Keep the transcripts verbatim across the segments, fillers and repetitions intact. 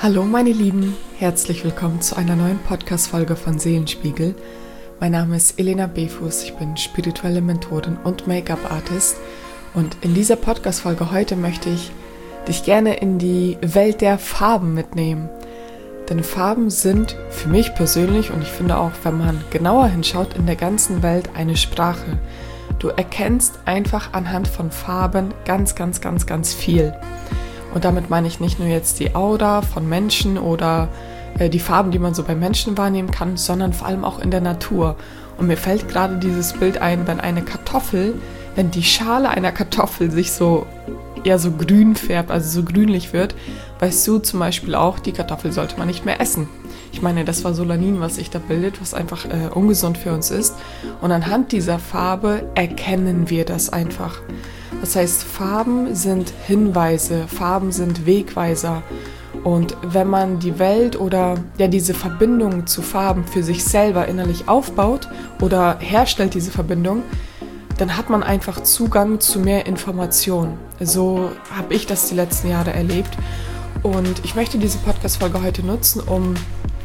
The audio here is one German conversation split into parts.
Hallo meine Lieben, herzlich willkommen zu einer neuen Podcast-Folge von Seelenspiegel. Mein Name ist Elena Befus, ich bin spirituelle Mentorin und Make-up-Artist und in dieser Podcast-Folge heute möchte ich dich gerne in die Welt der Farben mitnehmen. Denn Farben sind für mich persönlich und ich finde auch, wenn man genauer hinschaut, in der ganzen Welt eine Sprache. Du erkennst einfach anhand von Farben ganz, ganz, ganz, ganz viel. Und damit meine ich nicht nur jetzt die Aura von Menschen oder äh, die Farben, die man so bei Menschen wahrnehmen kann, sondern vor allem auch in der Natur. Und mir fällt gerade dieses Bild ein, wenn eine Kartoffel, wenn die Schale einer Kartoffel sich so eher so grün färbt, also so grünlich wird, weißt du zum Beispiel auch, die Kartoffel sollte man nicht mehr essen. Ich meine, das war Solanin, was sich da bildet, was einfach äh, ungesund für uns ist. Und anhand dieser Farbe erkennen wir das einfach. Das heißt, Farben sind Hinweise, Farben sind Wegweiser. Und wenn man die Welt oder ja diese Verbindung zu Farben für sich selber innerlich aufbaut oder herstellt diese Verbindung, dann hat man einfach Zugang zu mehr Informationen. So habe ich das die letzten Jahre erlebt. Und ich möchte diese Podcast-Folge heute nutzen, um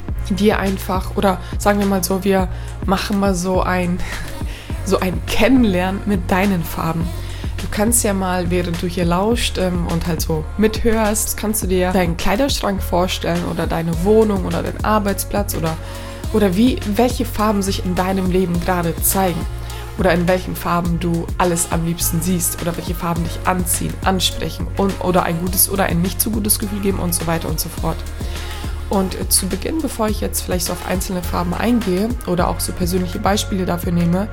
dir einfach, oder sagen wir mal so, wir machen mal so ein, so ein Kennenlernen mit deinen Farben. Du kannst ja mal, während du hier lauscht ähm, und halt so mithörst, kannst du dir deinen Kleiderschrank vorstellen oder deine Wohnung oder deinen Arbeitsplatz oder, oder wie, welche Farben sich in deinem Leben gerade zeigen oder in welchen Farben du alles am liebsten siehst oder welche Farben dich anziehen, ansprechen und, oder ein gutes oder ein nicht so gutes Gefühl geben und so weiter und so fort. Und äh, zu Beginn, bevor ich jetzt vielleicht so auf einzelne Farben eingehe oder auch so persönliche Beispiele dafür nehme,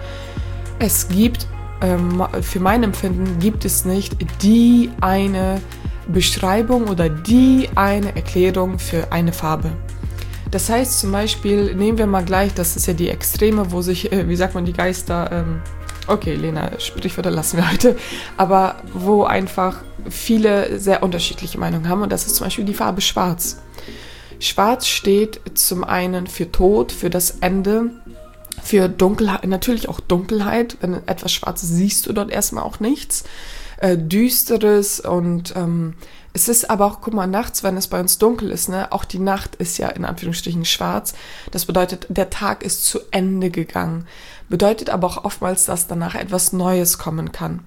es gibt für mein Empfinden gibt es nicht die eine Beschreibung oder die eine Erklärung für eine Farbe. Das heißt zum Beispiel, nehmen wir mal gleich, das ist ja die Extreme, wo sich, wie sagt man, die Geister, ähm, okay, Lena, Sprichwörter lassen wir heute, aber wo einfach viele sehr unterschiedliche Meinungen haben und das ist zum Beispiel die Farbe Schwarz. Schwarz steht zum einen für Tod, für das Ende, für Dunkelheit, natürlich auch Dunkelheit, wenn etwas Schwarzes siehst du dort erstmal auch nichts, äh, Düsteres und ähm, es ist aber auch, guck mal, nachts, wenn es bei uns dunkel ist, ne, auch die Nacht ist ja in Anführungsstrichen schwarz, das bedeutet, der Tag ist zu Ende gegangen, bedeutet aber auch oftmals, dass danach etwas Neues kommen kann.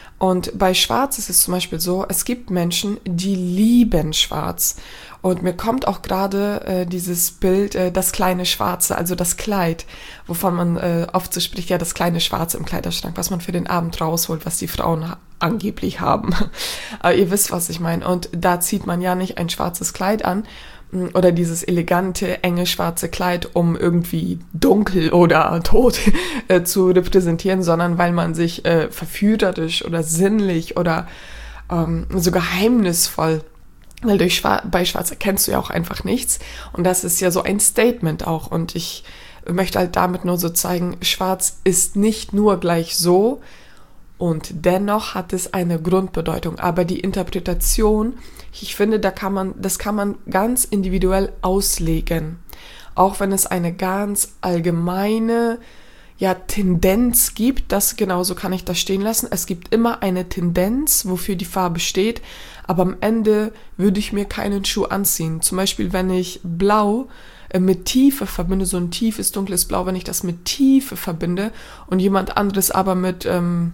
Und bei Schwarz ist es zum Beispiel so, es gibt Menschen, die lieben Schwarz. Und mir kommt auch gerade äh, dieses Bild, äh, das kleine Schwarze, also das Kleid, wovon man äh, oft so spricht, ja, das kleine Schwarze im Kleiderschrank, was man für den Abend rausholt, was die Frauen ha- angeblich haben. Aber ihr wisst, was ich meine. Und da zieht man ja nicht ein schwarzes Kleid an, oder dieses elegante, enge, schwarze Kleid, um irgendwie dunkel oder tot äh, zu repräsentieren, sondern weil man sich äh, verführerisch oder sinnlich oder ähm, so geheimnisvoll, weil durch Schwar- bei Schwarz erkennst du ja auch einfach nichts und das ist ja so ein Statement auch und ich möchte halt damit nur so zeigen, Schwarz ist nicht nur gleich so, und dennoch hat es eine Grundbedeutung. Aber die Interpretation, ich finde, da kann man, das kann man ganz individuell auslegen. Auch wenn es eine ganz allgemeine ja, Tendenz gibt, das genauso kann ich das stehen lassen. Es gibt immer eine Tendenz, wofür die Farbe steht. Aber am Ende würde ich mir keinen Schuh anziehen. Zum Beispiel, wenn ich Blau mit Tiefe verbinde, so ein tiefes, dunkles Blau, wenn ich das mit Tiefe verbinde und jemand anderes aber mit... Ähm,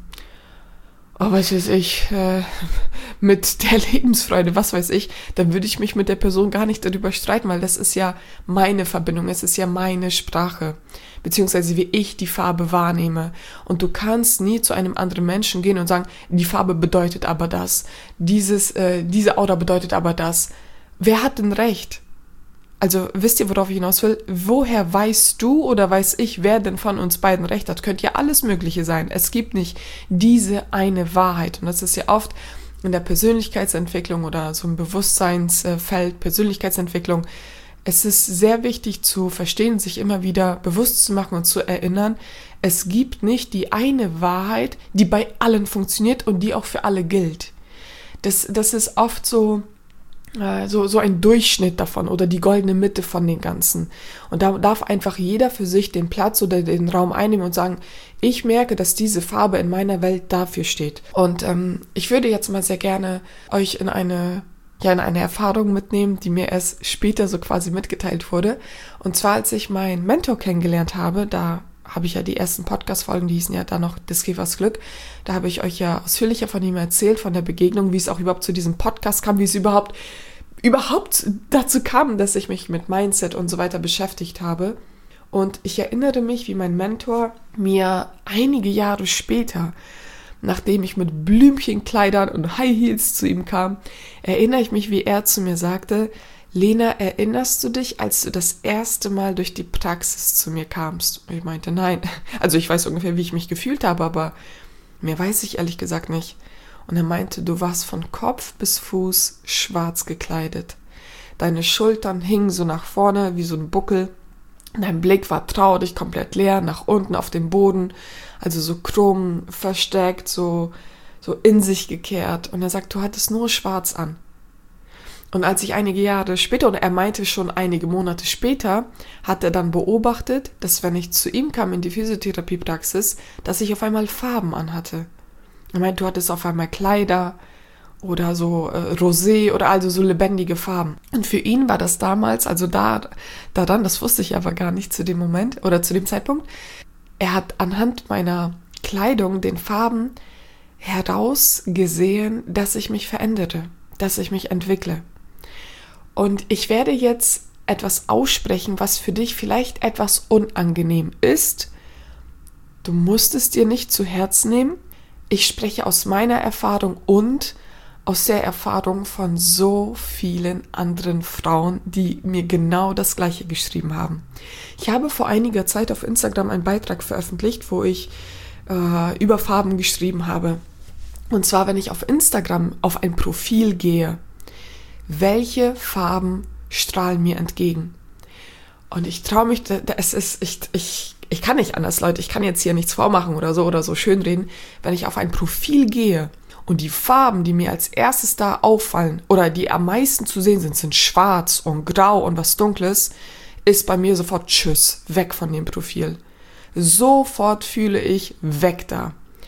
oh, was weiß ich, äh, mit der Lebensfreude, was weiß ich, dann würde ich mich mit der Person gar nicht darüber streiten, weil das ist ja meine Verbindung, es ist ja meine Sprache, beziehungsweise wie ich die Farbe wahrnehme. Und du kannst nie zu einem anderen Menschen gehen und sagen, die Farbe bedeutet aber das, dieses, äh, diese Aura bedeutet aber das. Wer hat denn recht? Also wisst ihr, worauf ich hinaus will? Woher weißt du oder weiß ich, wer denn von uns beiden recht hat? Könnte ja alles Mögliche sein. Es gibt nicht diese eine Wahrheit. Und das ist ja oft in der Persönlichkeitsentwicklung oder so im Bewusstseinsfeld Persönlichkeitsentwicklung. Es ist sehr wichtig zu verstehen, sich immer wieder bewusst zu machen und zu erinnern, es gibt nicht die eine Wahrheit, die bei allen funktioniert und die auch für alle gilt. Das, das ist oft so... So, so ein Durchschnitt davon oder die goldene Mitte von den Ganzen. Und da darf einfach jeder für sich den Platz oder den Raum einnehmen und sagen, ich merke, dass diese Farbe in meiner Welt dafür steht. Und ähm, ich würde jetzt mal sehr gerne euch in eine ja in eine Erfahrung mitnehmen, die mir erst später so quasi mitgeteilt wurde. Und zwar, als ich meinen Mentor kennengelernt habe, da habe ich ja die ersten Podcast-Folgen, die hießen ja da noch Des Käfers Glück. Da habe ich euch ja ausführlicher von ihm erzählt, von der Begegnung, wie es auch überhaupt zu diesem Podcast kam, wie es überhaupt, überhaupt dazu kam, dass ich mich mit Mindset und so weiter beschäftigt habe. Und ich erinnere mich, wie mein Mentor mir einige Jahre später, nachdem ich mit Blümchenkleidern und High Heels zu ihm kam, erinnere ich mich, wie er zu mir sagte: Lena, erinnerst du dich, als du das erste Mal durch die Praxis zu mir kamst? Und ich meinte, nein. Also ich weiß ungefähr, wie ich mich gefühlt habe, aber mehr weiß ich ehrlich gesagt nicht. Und er meinte, du warst von Kopf bis Fuß schwarz gekleidet. Deine Schultern hingen so nach vorne wie so ein Buckel. Dein Blick war traurig, komplett leer, nach unten auf dem Boden, also so krumm, versteckt, so, so in sich gekehrt. Und er sagt, du hattest nur schwarz an. Und als ich einige Jahre später, und er meinte schon einige Monate später, hat er dann beobachtet, dass wenn ich zu ihm kam in die Physiotherapiepraxis, dass ich auf einmal Farben anhatte. Er meinte, du hattest auf einmal Kleider oder so äh, Rosé oder also so lebendige Farben. Und für ihn war das damals, also da, daran, das wusste ich aber gar nicht zu dem Moment oder zu dem Zeitpunkt, er hat anhand meiner Kleidung, den Farben herausgesehen, dass ich mich verändere, dass ich mich entwickle. Und ich werde jetzt etwas aussprechen, was für dich vielleicht etwas unangenehm ist. Du musst es dir nicht zu Herzen nehmen. Ich spreche aus meiner Erfahrung und aus der Erfahrung von so vielen anderen Frauen, die mir genau das Gleiche geschrieben haben. Ich habe vor einiger Zeit auf Instagram einen Beitrag veröffentlicht, wo ich äh, über Farben geschrieben habe. Und zwar, wenn ich auf Instagram auf ein Profil gehe, welche Farben strahlen mir entgegen? Und ich traue mich, es ist, ich, ich, ich kann nicht anders, Leute, ich kann jetzt hier nichts vormachen oder so oder so schönreden. Wenn ich auf ein Profil gehe und die Farben, die mir als erstes da auffallen oder die am meisten zu sehen sind, sind schwarz und grau und was Dunkles, ist bei mir sofort Tschüss, weg von dem Profil. Sofort fühle ich weg da.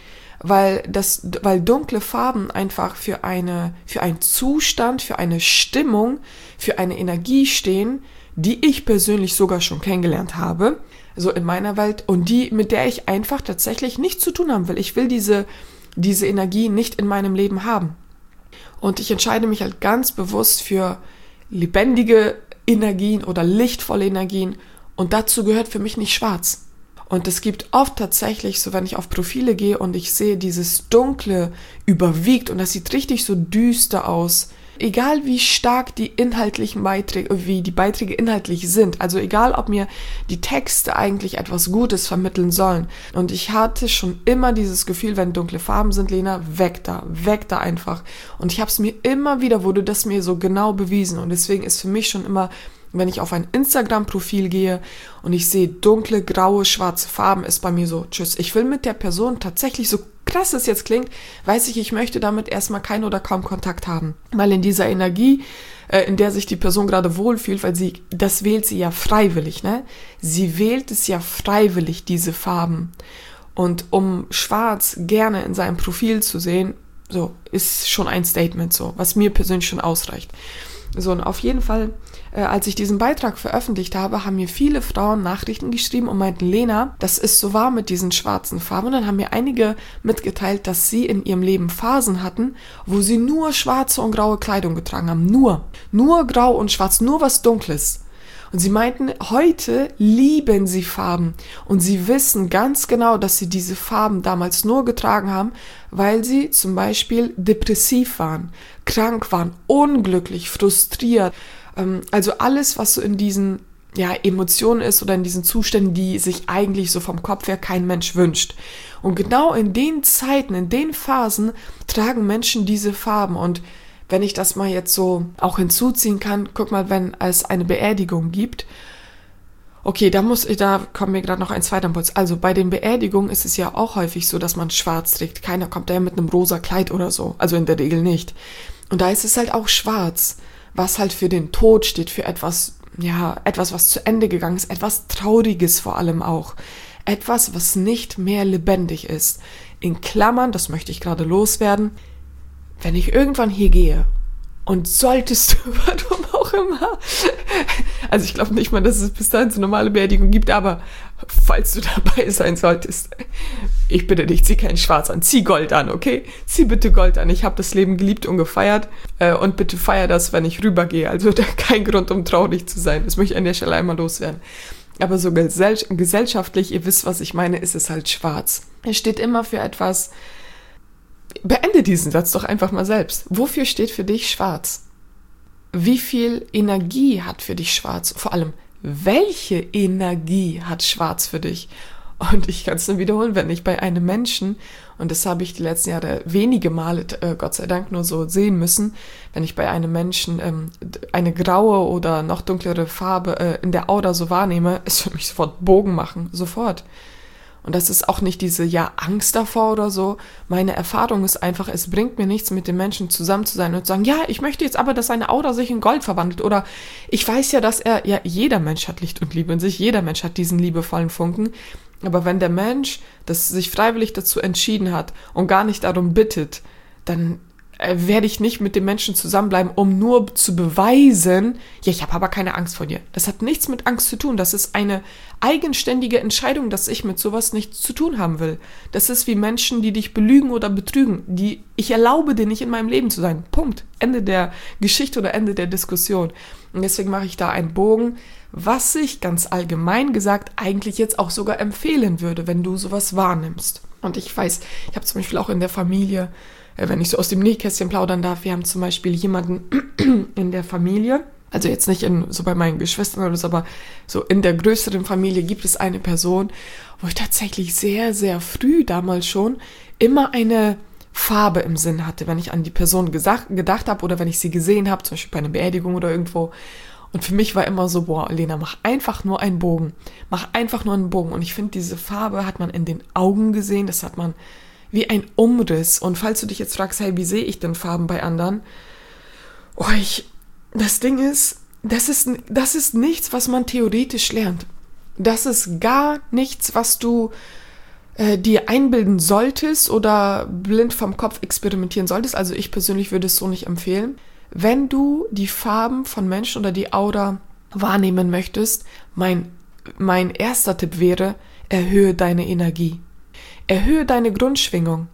Weil das, weil dunkle Farben einfach für eine, für einen Zustand, für eine Stimmung, für eine Energie stehen, die ich persönlich sogar schon kennengelernt habe, so in meiner Welt, und die, mit der ich einfach tatsächlich nichts zu tun haben will. Ich will diese, diese Energie nicht in meinem Leben haben. Und ich entscheide mich halt ganz bewusst für lebendige Energien oder lichtvolle Energien, und dazu gehört für mich nicht schwarz. Und es gibt oft tatsächlich so, wenn ich auf Profile gehe und ich sehe, dieses Dunkle überwiegt und das sieht richtig so düster aus. Egal wie stark die inhaltlichen Beiträge, wie die Beiträge inhaltlich sind, also egal ob mir die Texte eigentlich etwas Gutes vermitteln sollen. Und ich hatte schon immer dieses Gefühl, wenn dunkle Farben sind, Lena, weg da, weg da einfach. Und ich habe es mir immer wieder, wurde das mir so genau bewiesen. Und deswegen ist für mich schon immer, wenn ich auf ein Instagram-Profil gehe und ich sehe dunkle, graue, schwarze Farben, ist bei mir so, tschüss. Ich will mit der Person tatsächlich, so krass es jetzt klingt, weiß ich, ich möchte damit erstmal keinen oder kaum Kontakt haben. Weil in dieser Energie, äh, in der sich die Person gerade wohlfühlt, weil sie, das wählt sie ja freiwillig, ne? Sie wählt es ja freiwillig, diese Farben. Und um schwarz gerne in seinem Profil zu sehen, so, ist schon ein Statement so, was mir persönlich schon ausreicht. So, und auf jeden Fall, äh, als ich diesen Beitrag veröffentlicht habe, haben mir viele Frauen Nachrichten geschrieben und meinten, Lena, das ist so wahr mit diesen schwarzen Farben. Und dann haben mir einige mitgeteilt, dass sie in ihrem Leben Phasen hatten, wo sie nur schwarze und graue Kleidung getragen haben. Nur. Nur grau und schwarz, nur was Dunkles. Und sie meinten, heute lieben sie Farben und sie wissen ganz genau, dass sie diese Farben damals nur getragen haben, weil sie zum Beispiel depressiv waren, krank waren, unglücklich, frustriert. Also alles, was so in diesen ja, Emotionen ist oder in diesen Zuständen, die sich eigentlich so vom Kopf her kein Mensch wünscht. Und genau in den Zeiten, in den Phasen tragen Menschen diese Farben. Und wenn ich das mal jetzt so auch hinzuziehen kann, guck mal, wenn es eine Beerdigung gibt, okay, da muss ich, da kommt mir gerade noch ein zweiter Impuls. Also bei den Beerdigungen ist es ja auch häufig so, dass man schwarz trägt. Keiner kommt da mit einem rosa Kleid oder so, also in der Regel nicht. Und da ist es halt auch schwarz, was halt für den Tod steht, für etwas, ja, etwas, was zu Ende gegangen ist, etwas Trauriges vor allem auch. Etwas, was nicht mehr lebendig ist. In Klammern, das möchte ich gerade loswerden, wenn ich irgendwann hier gehe Und solltest du, warum auch immer, also ich glaube nicht mal, dass es bis dahin so normale Beerdigung gibt, aber falls du dabei sein solltest, ich bitte dich, zieh kein Schwarz an, zieh Gold an, okay? Zieh bitte Gold an, ich habe das Leben geliebt und gefeiert äh, und bitte feier das, wenn ich rübergehe, also da kein Grund, um traurig zu sein, das möchte ich an der Stelle einmal loswerden. Aber so gesell- gesellschaftlich, ihr wisst, was ich meine, ist es halt schwarz. Es steht immer für etwas. Beende diesen Satz doch einfach mal selbst. Wofür steht für dich schwarz? Wie viel Energie hat für dich schwarz? Vor allem, welche Energie hat schwarz für dich? Und ich kann es nur wiederholen, wenn ich bei einem Menschen, und das habe ich die letzten Jahre wenige Male, äh, Gott sei Dank, nur so sehen müssen, wenn ich bei einem Menschen ähm, eine graue oder noch dunklere Farbe äh, in der Aura so wahrnehme, es wird mich sofort Bogen machen, sofort. Und das ist auch nicht diese, ja, Angst davor oder so. Meine Erfahrung ist einfach, es bringt mir nichts, mit dem Menschen zusammen zu sein und zu sagen, ja, ich möchte jetzt aber, dass seine Aura sich in Gold verwandelt. Oder ich weiß ja, dass er, ja, jeder Mensch hat Licht und Liebe in sich, jeder Mensch hat diesen liebevollen Funken. Aber wenn der Mensch das sich freiwillig dazu entschieden hat und gar nicht darum bittet, dann werde ich nicht mit dem Menschen zusammenbleiben, um nur zu beweisen, ja, ich habe aber keine Angst vor dir. Das hat nichts mit Angst zu tun. Das ist eine eigenständige Entscheidung, dass ich mit sowas nichts zu tun haben will. Das ist wie Menschen, die dich belügen oder betrügen. Die, ich erlaube dir nicht in meinem Leben zu sein. Punkt. Ende der Geschichte oder Ende der Diskussion. Und deswegen mache ich da einen Bogen, was ich ganz allgemein gesagt eigentlich jetzt auch sogar empfehlen würde, wenn du sowas wahrnimmst. Und ich weiß, ich habe zum Beispiel auch in der Familie, wenn ich so aus dem Nähkästchen plaudern darf, wir haben zum Beispiel jemanden in der Familie, also jetzt nicht in, so bei meinen Geschwistern oder so, aber so in der größeren Familie gibt es eine Person, wo ich tatsächlich sehr, sehr früh damals schon immer eine Farbe im Sinn hatte, wenn ich an die Person gesagt, gedacht habe oder wenn ich sie gesehen habe, zum Beispiel bei einer Beerdigung oder irgendwo. Und für mich war immer so, boah, Lena, mach einfach nur einen Bogen. Mach einfach nur einen Bogen. Und ich finde, diese Farbe hat man in den Augen gesehen, das hat man wie ein Umriss. Und falls du dich jetzt fragst, hey, wie sehe ich denn Farben bei anderen? Oh, ich, das Ding ist, das ist, das ist nichts, was man theoretisch lernt. Das ist gar nichts, was du äh, dir einbilden solltest oder blind vom Kopf experimentieren solltest. Also ich persönlich würde es so nicht empfehlen. Wenn du die Farben von Menschen oder die Aura wahrnehmen möchtest, mein, mein erster Tipp wäre, erhöhe deine Energie. Erhöhe deine Grundschwingung.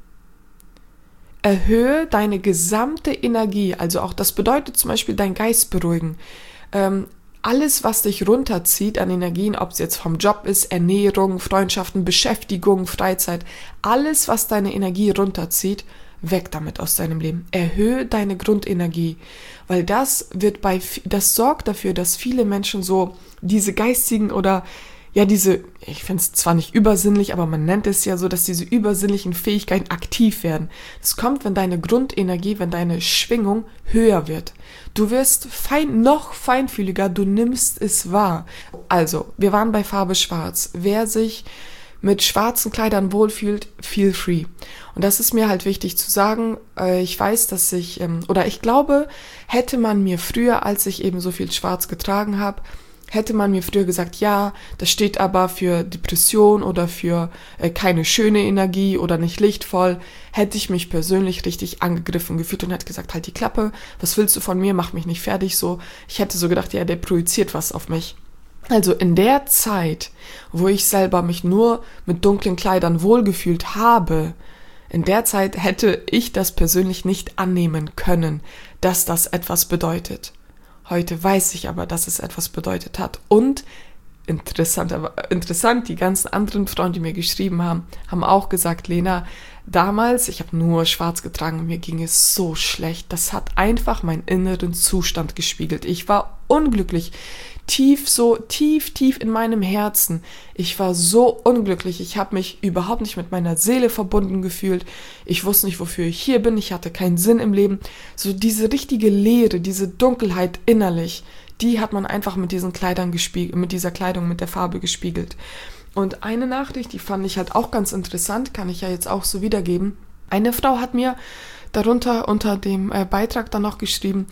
Erhöhe deine gesamte Energie. Also auch das bedeutet zum Beispiel dein Geist beruhigen. Ähm, alles, was dich runterzieht an Energien, ob es jetzt vom Job ist, Ernährung, Freundschaften, Beschäftigung, Freizeit, alles, was deine Energie runterzieht, weg damit aus deinem Leben. Erhöhe deine Grundenergie, weil das wird bei, das sorgt dafür, dass viele Menschen so diese geistigen oder ja, diese, ich finde es zwar nicht übersinnlich, aber man nennt es ja so, dass diese übersinnlichen Fähigkeiten aktiv werden. Das kommt, wenn deine Grundenergie, wenn deine Schwingung höher wird. Du wirst fein, noch feinfühliger, du nimmst es wahr. Also, wir waren bei Farbe Schwarz. Wer sich mit schwarzen Kleidern wohlfühlt, feel free. Und das ist mir halt wichtig zu sagen. Ich weiß, dass ich, oder ich glaube, hätte man mir früher, als ich eben so viel Schwarz getragen habe, hätte man mir früher gesagt, ja, das steht aber für Depression oder für äh, keine schöne Energie oder nicht lichtvoll, hätte ich mich persönlich richtig angegriffen gefühlt und hätte gesagt, halt die Klappe, was willst du von mir, mach mich nicht fertig, so. Ich hätte so gedacht, ja, der projiziert was auf mich. Also in der Zeit, wo ich selber mich nur mit dunklen Kleidern wohlgefühlt habe, in der Zeit hätte ich das persönlich nicht annehmen können, dass das etwas bedeutet. Heute weiß ich aber, dass es etwas bedeutet hat. Und interessant, aber interessant, die ganzen anderen Frauen, die mir geschrieben haben, haben auch gesagt, Lena, damals, ich habe nur schwarz getragen und mir ging es so schlecht. Das hat einfach meinen inneren Zustand gespiegelt. Ich war unglücklich, tief, so tief, tief in meinem Herzen. Ich war so unglücklich. Ich habe mich überhaupt nicht mit meiner Seele verbunden gefühlt. Ich wusste nicht, wofür ich hier bin. Ich hatte keinen Sinn im Leben. So diese richtige Leere, diese Dunkelheit innerlich, die hat man einfach mit diesen Kleidern gespiegelt, mit dieser Kleidung, mit der Farbe gespiegelt. Und eine Nachricht, die fand ich halt auch ganz interessant, kann ich ja jetzt auch so wiedergeben. Eine Frau hat mir darunter unter dem äh, Beitrag dann noch geschrieben,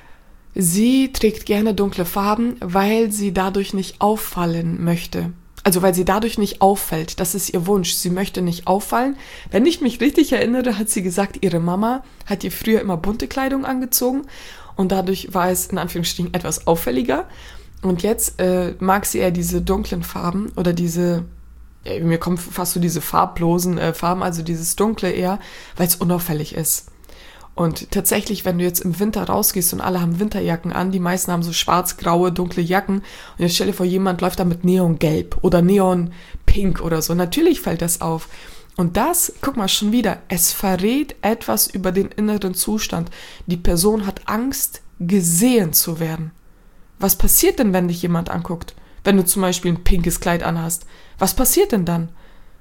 sie trägt gerne dunkle Farben, weil sie dadurch nicht auffallen möchte. Also weil sie dadurch nicht auffällt. Das ist ihr Wunsch. Sie möchte nicht auffallen. Wenn ich mich richtig erinnere, hat sie gesagt, ihre Mama hat ihr früher immer bunte Kleidung angezogen. und dadurch war es in Anführungsstrichen etwas auffälliger. Und jetzt äh, mag sie eher diese dunklen Farben oder diese, ja, mir kommen fast so diese farblosen äh, Farben, also dieses Dunkle eher, weil es unauffällig ist. Und tatsächlich, wenn du jetzt im Winter rausgehst und alle haben Winterjacken an, die meisten haben so schwarz-graue, dunkle Jacken und jetzt stell dir vor, jemand läuft da mit Neongelb oder Neonpink oder so. Natürlich fällt das auf. Und das, guck mal, schon wieder, es verrät etwas über den inneren Zustand. Die Person hat Angst, gesehen zu werden. Was passiert denn, wenn dich jemand anguckt? Wenn du zum Beispiel ein pinkes Kleid anhast. Was passiert denn dann?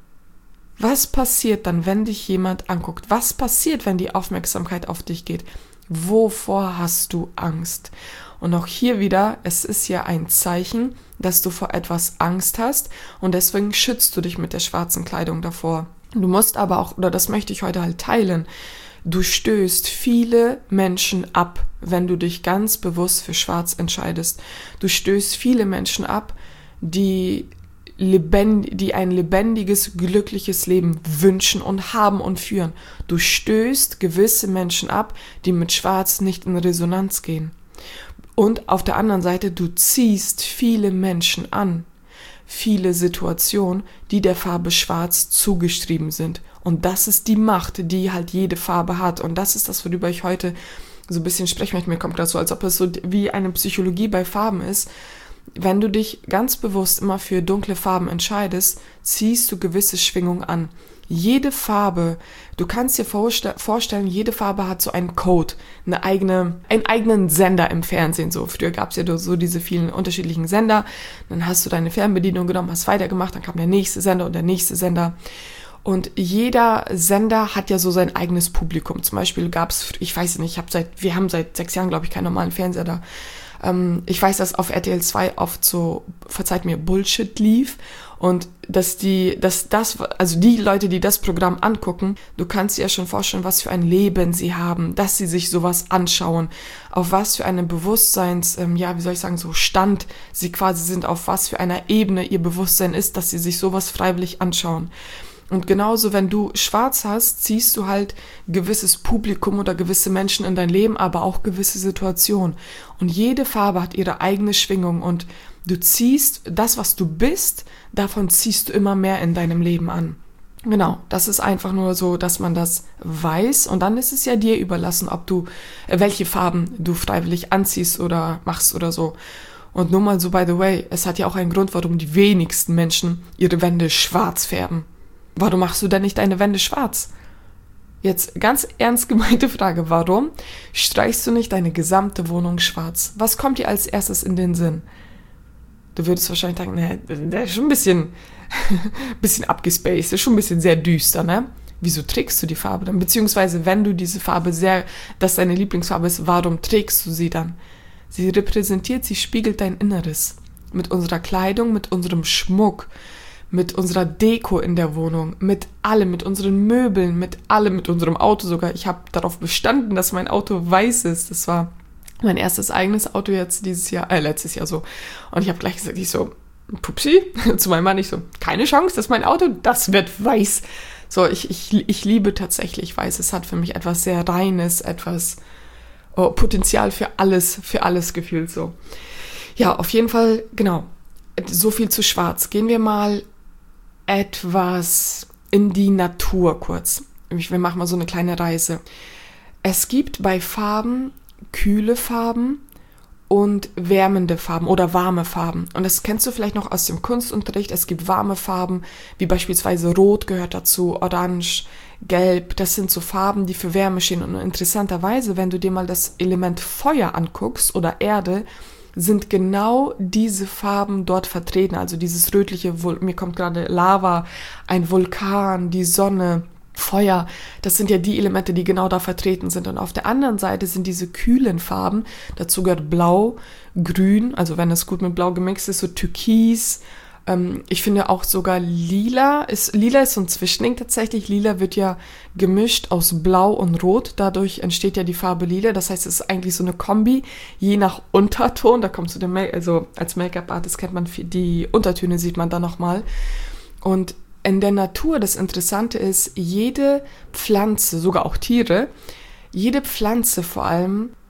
Was passiert dann, wenn dich jemand anguckt? Was passiert, wenn die Aufmerksamkeit auf dich geht? Wovor hast du Angst? Und auch hier wieder, es ist ja ein Zeichen, dass du vor etwas Angst hast und deswegen schützt du dich mit der schwarzen Kleidung davor. Du musst aber auch, oder das möchte ich heute halt teilen, du stößt viele Menschen ab, wenn du dich ganz bewusst für schwarz entscheidest. Du stößt viele Menschen ab, die Lebend, die ein lebendiges, glückliches Leben wünschen und haben und führen. Du stößt gewisse Menschen ab, die mit Schwarz nicht in Resonanz gehen. Und auf der anderen Seite, du ziehst viele Menschen an, viele Situationen, die der Farbe Schwarz zugeschrieben sind. Und das ist die Macht, die halt jede Farbe hat. Und das ist das, worüber ich heute so ein bisschen sprechen möchte. Mir kommt gerade so, als ob es so wie eine Psychologie bei Farben ist. Wenn du dich ganz bewusst immer für dunkle Farben entscheidest, ziehst du gewisse Schwingungen an. Jede Farbe, du kannst dir vorste- vorstellen, jede Farbe hat so einen Code, eine eigene, einen eigenen Sender im Fernsehen. So, früher gab es ja so diese vielen unterschiedlichen Sender. Dann hast du deine Fernbedienung genommen, hast weitergemacht, dann kam der nächste Sender und der nächste Sender. Und jeder Sender hat ja so sein eigenes Publikum. Zum Beispiel gab es, ich weiß nicht, ich hab seit, wir haben seit sechs Jahren, glaube ich, keinen normalen Fernseher da. Ähm, ich weiß, dass auf R T L zwei oft so, verzeiht mir, Bullshit lief. Und dass die, dass das, also die Leute, die das Programm angucken, du kannst dir ja schon vorstellen, was für ein Leben sie haben, dass sie sich sowas anschauen, auf was für einem Bewusstseins, ähm, ja, wie soll ich sagen, so Stand sie quasi sind, auf was für einer Ebene ihr Bewusstsein ist, dass sie sich sowas freiwillig anschauen. Und genauso, wenn du schwarz hast, ziehst du halt gewisses Publikum oder gewisse Menschen in dein Leben, aber auch gewisse Situationen. Und jede Farbe hat ihre eigene Schwingung und du ziehst das, was du bist, davon ziehst du immer mehr in deinem Leben an. Genau, das ist einfach nur so, dass man das weiß und dann ist es ja dir überlassen, ob du, welche Farben du freiwillig anziehst oder machst oder so. Und nur mal so, by the way, es hat ja auch einen Grund, warum die wenigsten Menschen ihre Wände schwarz färben. Warum machst du denn nicht deine Wände schwarz? Jetzt ganz ernst gemeinte Frage, warum streichst du nicht deine gesamte Wohnung schwarz? Was kommt dir als erstes in den Sinn? Du würdest wahrscheinlich denken, ne, der ist schon ein bisschen, bisschen abgespaced, ist schon ein bisschen sehr düster, ne? Wieso trägst du die Farbe dann? Beziehungsweise, wenn du diese Farbe sehr, dass deine Lieblingsfarbe ist, warum trägst du sie dann? Sie repräsentiert, sie spiegelt dein Inneres. Mit unserer Kleidung, mit unserem Schmuck, mit unserer Deko in der Wohnung, mit allem, mit unseren Möbeln, mit allem, mit unserem Auto sogar. Ich habe darauf bestanden, dass mein Auto weiß ist. Das war mein erstes eigenes Auto jetzt dieses Jahr, äh, letztes Jahr so. Und ich habe gleich gesagt, ich so, Pupsi, zu meinem Mann, ich so, keine Chance, dass mein Auto, das wird weiß. So, ich, ich, ich liebe tatsächlich weiß. Es hat für mich etwas sehr Reines, etwas oh, Potenzial für alles, für alles gefühlt so. Ja, auf jeden Fall, genau, so viel zu schwarz. Gehen wir mal etwas in die Natur kurz. Wir machen mal so eine kleine Reise. Es gibt bei Farben kühle Farben und wärmende Farben oder warme Farben. Und das kennst du vielleicht noch aus dem Kunstunterricht. Es gibt warme Farben, wie beispielsweise Rot gehört dazu, Orange, Gelb. Das sind so Farben, die für Wärme stehen. Und interessanterweise, wenn du dir mal das Element Feuer anguckst oder Erde, sind genau diese Farben dort vertreten. Also dieses rötliche, mir kommt gerade Lava, ein Vulkan, die Sonne, Feuer. Das sind ja die Elemente, die genau da vertreten sind. Und auf der anderen Seite sind diese kühlen Farben, dazu gehört Blau, Grün, also wenn es gut mit Blau gemixt ist, so Türkis. Ähm, ich finde auch sogar Lila. Ist, Lila ist so ein Zwischending tatsächlich. Lila wird ja gemischt aus Blau und Rot. Dadurch entsteht ja die Farbe Lila. Das heißt, es ist eigentlich so eine Kombi, je nach Unterton. Da kommt zu dem, also als Make-up-Artist kennt man die Untertöne, sieht man da nochmal. Und in der Natur, das Interessante ist, jede Pflanze, sogar auch Tiere, jede Pflanze vor allem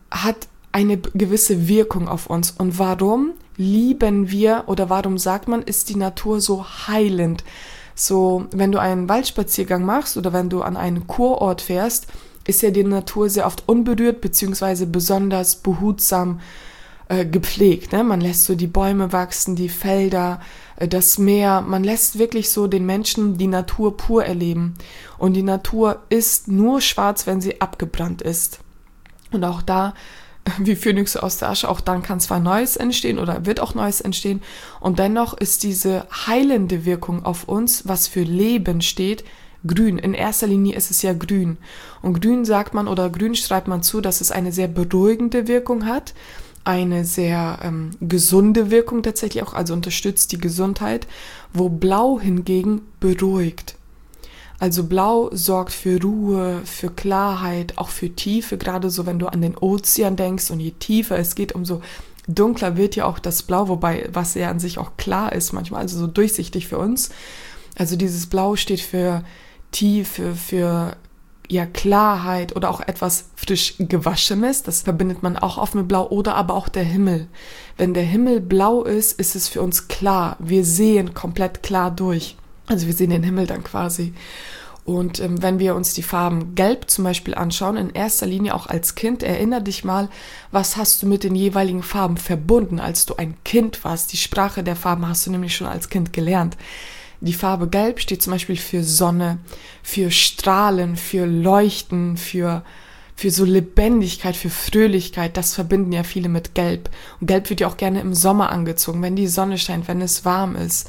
hat eine gewisse Wirkung auf uns. Und warum lieben wir oder warum sagt man, ist die Natur so heilend? So, wenn du einen Waldspaziergang machst oder wenn du an einen Kurort fährst, ist ja die Natur sehr oft unberührt beziehungsweise besonders behutsam äh, gepflegt. Ne? Man lässt so die Bäume wachsen, die Felder, äh, das Meer. Man lässt wirklich so den Menschen die Natur pur erleben. Und die Natur ist nur schwarz, wenn sie abgebrannt ist. Und auch da, wie Phönix aus der Asche, auch dann kann zwar Neues entstehen oder wird auch Neues entstehen. Und dennoch ist diese heilende Wirkung auf uns, was für Leben steht, grün. In erster Linie ist es ja grün. Und grün sagt man oder grün schreibt man zu, dass es eine sehr beruhigende Wirkung hat, eine sehr ähm, gesunde Wirkung tatsächlich auch, also unterstützt die Gesundheit, wo blau hingegen beruhigt. Also blau sorgt für Ruhe, für Klarheit, auch für Tiefe, gerade so, wenn du an den Ozean denkst und je tiefer es geht, umso dunkler wird ja auch das Blau, wobei was ja an sich auch klar ist manchmal, also so durchsichtig für uns. Also dieses Blau steht für Tiefe, für ja Klarheit oder auch etwas frisch Gewaschenes, das verbindet man auch oft mit Blau, oder aber auch der Himmel. Wenn der Himmel blau ist, ist es für uns klar, wir sehen komplett klar durch. Also wir sehen den Himmel dann quasi. Und ähm, wenn wir uns die Farben Gelb zum Beispiel anschauen, in erster Linie auch als Kind, erinnere dich mal, was hast du mit den jeweiligen Farben verbunden, als du ein Kind warst. Die Sprache der Farben hast du nämlich schon als Kind gelernt. Die Farbe Gelb steht zum Beispiel für Sonne, für Strahlen, für Leuchten, für, für so Lebendigkeit, für Fröhlichkeit. Das verbinden ja viele mit Gelb. Und Gelb wird ja auch gerne im Sommer angezogen, wenn die Sonne scheint, wenn es warm ist.